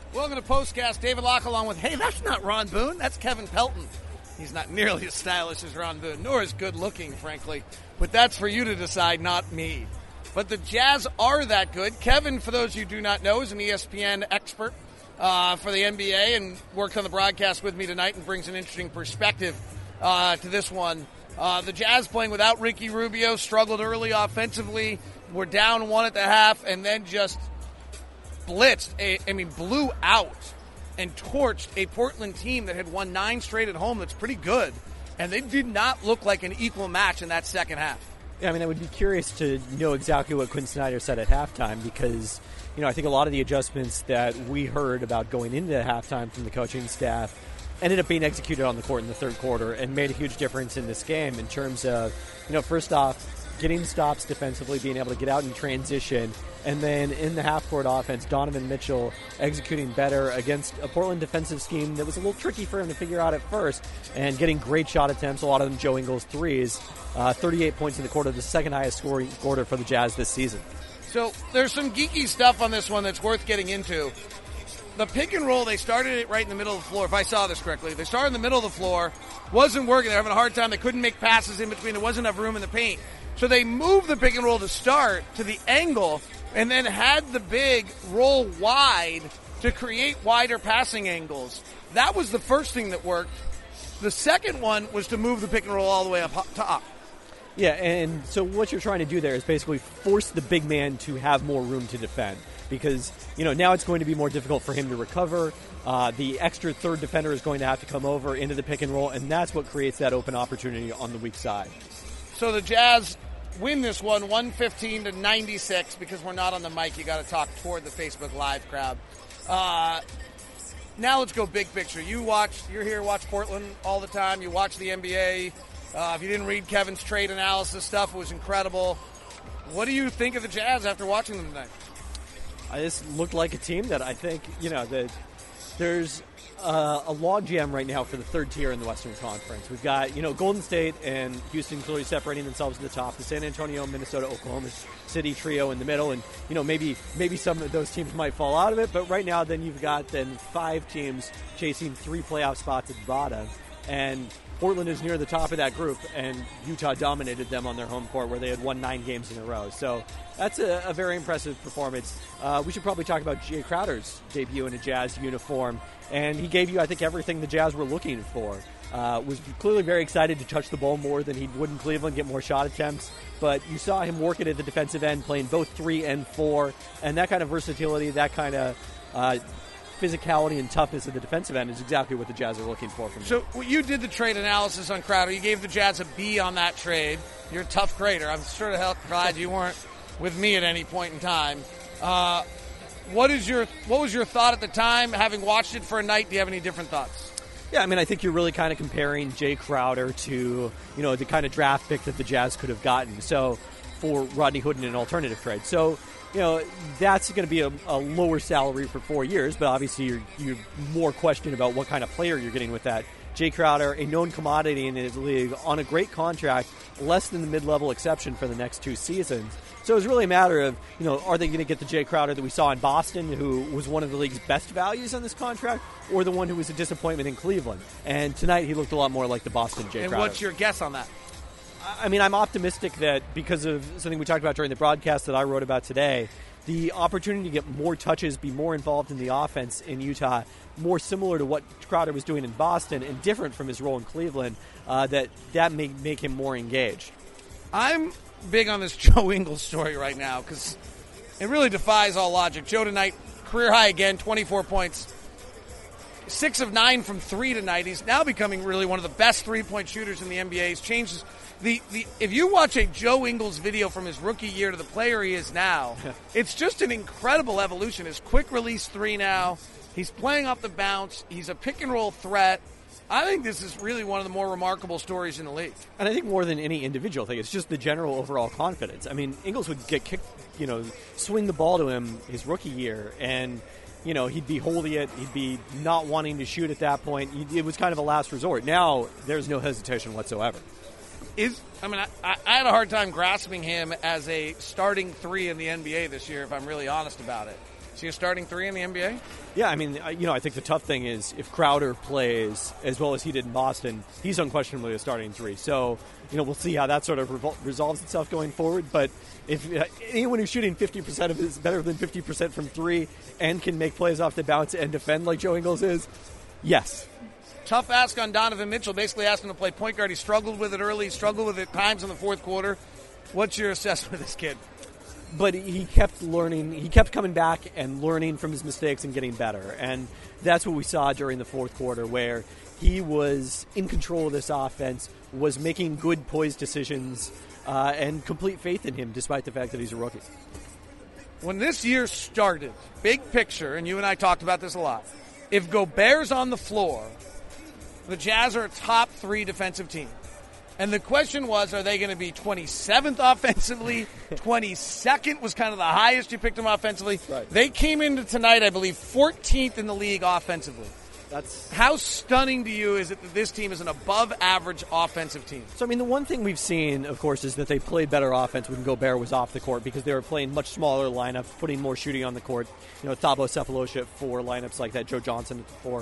Welcome to Postcast. David Locke along with, hey, that's not Ron Boone. That's Kevin Pelton. He's not nearly as stylish as Ron Boone, nor as good looking, frankly. But that's for you to decide, not me. But the Jazz are that good. Kevin, for those you do not know, is an ESPN expert for the NBA and worked on the broadcast with me tonight and brings an interesting perspective to this one. The Jazz playing without Ricky Rubio struggled early offensively. Were down one at the half and then just blew out and torched a Portland team that had won 9 straight at home that's pretty good. And they did not look like an equal match in that second half. Yeah, I mean, I would be curious to know exactly what Quinn Snyder said at halftime because, I think a lot of the adjustments that we heard about going into halftime from the coaching staff ended up being executed on the court in the third quarter and made a huge difference in this game in terms of, first off, getting stops defensively, being able to get out in transition, and then in the half-court offense, Donovan Mitchell executing better against a Portland defensive scheme that was a little tricky for him to figure out at first, and getting great shot attempts, a lot of them Joe Ingles threes. 38 points in the quarter, the second highest scoring quarter for the Jazz this season. So there's some geeky stuff on this one that's worth getting into. The pick and roll, they started it right in the middle of the floor, if I saw this correctly. They started in the middle of the floor, wasn't working, they were having a hard time, they couldn't make passes in between, there wasn't enough room in the paint. So they moved the pick and roll to start to the angle and then had the big roll wide to create wider passing angles. That was the first thing that worked. The second one was to move the pick and roll all the way up top. Yeah, and so what you're trying to do there is basically force the big man to have more room to defend because, now it's going to be more difficult for him to recover. The extra third defender is going to have to come over into the pick and roll, and that's what creates that open opportunity on the weak side. So the Jazz win this one 115-96 because we're not on the mic. You got to talk toward the Facebook Live crowd. Now let's go big picture. You're here, watch Portland all the time. You watch the NBA. If you didn't read Kevin's trade analysis stuff, it was incredible. What do you think of the Jazz after watching them tonight? This looked like a team that I think, that there's a logjam right now for the third tier in the Western Conference. We've got, Golden State and Houston clearly separating themselves at the top. The San Antonio, Minnesota, Oklahoma City trio in the middle, and maybe some of those teams might fall out of it. But right now, then you've got 5 teams chasing 3 playoff spots at the bottom, and Portland is near the top of that group, and Utah dominated them on their home court where they had won 9 games in a row. So that's a very impressive performance. We should probably talk about Jay Crowder's debut in a Jazz uniform, and he gave you, I think, everything the Jazz were looking for. Was clearly very excited to touch the ball more than he would in Cleveland, get more shot attempts, but you saw him work it at the defensive end, playing both 3 and 4, and that kind of versatility, that kind of physicality and toughness at the defensive end is exactly what the Jazz are looking for from him. So you did the trade analysis on Crowder. You gave the Jazz a B on that trade. You're a tough grader. I'm sure to hell glad you weren't with me at any point in time. What was your thought at the time? Having watched it for a night, do you have any different thoughts? Yeah, I mean, I think you're really kind of comparing Jay Crowder to, the kind of draft pick that the Jazz could have gotten. So for Rodney Hood in an alternative trade. So, that's going to be a lower salary for 4 years, but obviously you're more question about what kind of player you're getting with that. Jay Crowder, a known commodity in his league, on a great contract, less than the mid-level exception for the next 2 seasons. So it was really a matter of, are they going to get the Jay Crowder that we saw in Boston, who was one of the league's best values on this contract, or the one who was a disappointment in Cleveland? And tonight he looked a lot more like the Boston Jay Crowder. And what's your guess on that? I mean, I'm optimistic that because of something we talked about during the broadcast that I wrote about today, the opportunity to get more touches, be more involved in the offense in Utah, more similar to what Crowder was doing in Boston and different from his role in Cleveland, that may make him more engaged. I'm big on this Joe Ingles story right now because it really defies all logic. Joe tonight, career high again, 24 points. 6 of 9 from 3 tonight. He's now becoming really one of the best three-point shooters in the NBA. He's changed if you watch a Joe Ingles video from his rookie year to the player he is now, it's just an incredible evolution. His quick release 3 now. He's playing off the bounce. He's a pick-and-roll threat. I think this is really one of the more remarkable stories in the league. And I think more than any individual thing, it's just the general overall confidence. I mean, Ingles would get kicked, swing the ball to him his rookie year, and he'd be holding it. He'd be not wanting to shoot at that point. It was kind of a last resort. Now, there's no hesitation whatsoever. I had a hard time grasping him as a starting 3 in the NBA this year, if I'm really honest about it. Is he a starting 3 in the NBA? Yeah, I mean, I think the tough thing is if Crowder plays as well as he did in Boston, he's unquestionably a starting 3. So, we'll see how that sort of resolves itself going forward. But if anyone who's shooting 50% of it is better than 50% from 3 and can make plays off the bounce and defend like Joe Ingles is, yes. Tough ask on Donovan Mitchell. Basically asked him to play point guard. He struggled with it early. He struggled with it times in the fourth quarter. What's your assessment of this kid? But he kept learning. He kept coming back and learning from his mistakes and getting better. And that's what we saw during the fourth quarter, where he was in control of this offense, was making good poised decisions, and complete faith in him, despite the fact that he's a rookie. When this year started, big picture, and you and I talked about this a lot, if Gobert's on the floor, the Jazz are a top 3 defensive team. And the question was, are they going to be 27th offensively? 22nd was kind of the highest you picked them offensively. Right. They came into tonight, I believe, 14th in the league offensively. How stunning to you is it that this team is an above-average offensive team? So, the one thing we've seen, of course, is that they played better offense when Gobert was off the court because they were playing much smaller lineups, putting more shooting on the court. Thabo Sefolosha at 4, lineups like that, Joe Johnson at 4.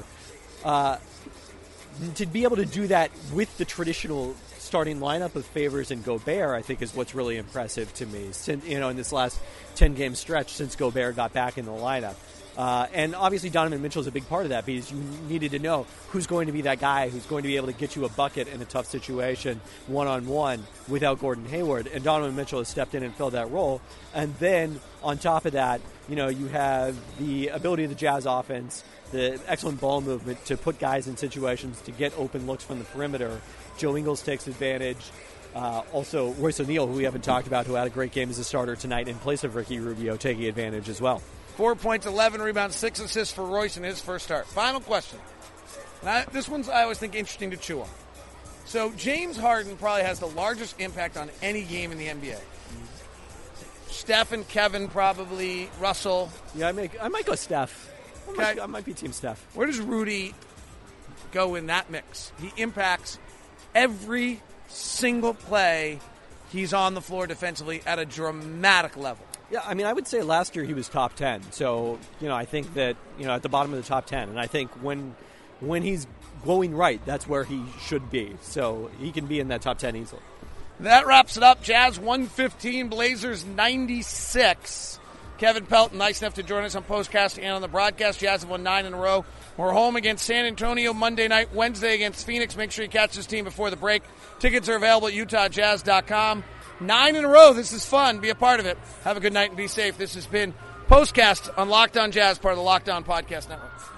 To be able to do that with the traditional starting lineup of Favors and Gobert, I think, is what's really impressive to me. Since, in this last 10-game stretch since Gobert got back in the lineup. And obviously Donovan Mitchell is a big part of that because you needed to know who's going to be that guy who's going to be able to get you a bucket in a tough situation one-on-one without Gordon Hayward. And Donovan Mitchell has stepped in and filled that role. And then on top of that, you have the ability of the Jazz offense, the excellent ball movement to put guys in situations to get open looks from the perimeter. Joe Ingles takes advantage. Also, Royce O'Neal, who we haven't talked about, who had a great game as a starter tonight in place of Ricky Rubio, taking advantage as well. 4 points, 11 rebounds, 6 assists for Royce in his first start. Final question. This one's, I always think, interesting to chew on. So James Harden probably has the largest impact on any game in the NBA. Steph and Kevin probably, Russell. Yeah, I might go Steph. I might be Team Steph. Where does Rudy go in that mix? He impacts every single play he's on the floor defensively at a dramatic level. Yeah, I would say last year he was top 10. So, I think that, at the bottom of the top 10. And I think when he's going right, that's where he should be. So he can be in that top 10 easily. That wraps it up. Jazz 115, Blazers 96. Kevin Pelton, nice enough to join us on Postcast and on the broadcast. Jazz have won 9 in a row. We're home against San Antonio Monday night, Wednesday against Phoenix. Make sure you catch this team before the break. Tickets are available at UtahJazz.com. 9 in a row. This is fun. Be a part of it. Have a good night and be safe. This has been Postcast on Locked On Jazz, part of the Locked On Podcast Network.